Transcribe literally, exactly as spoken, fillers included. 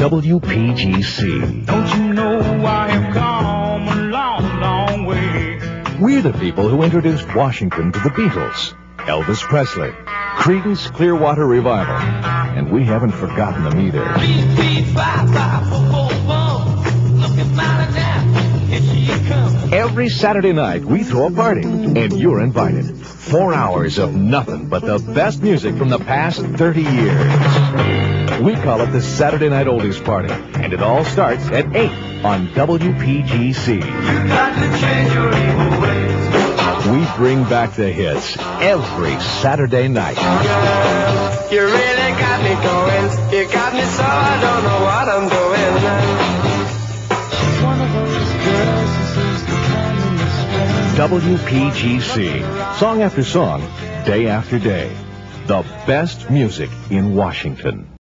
W P G C. Don't you know I have come a long, long way? We're the people who introduced Washington to the Beatles, Elvis Presley, Creedence Clearwater Revival, and we haven't forgotten them either. Three, three, five, five, four, four, one. Look at mine now. Here she comes. Every Saturday night, we throw a party, and you're invited. Four hours of nothing but the best music from the past thirty years. We call it the Saturday Night Oldies Party, and it all starts at eight on W P G C. You got to change your evil ways. We bring back the hits every Saturday night. Girl, you really got me going. You got me so I don't know what I'm doing. She's one of those girls who seems to come in the spring. W P G C. Song after song, day after day. The best music in Washington.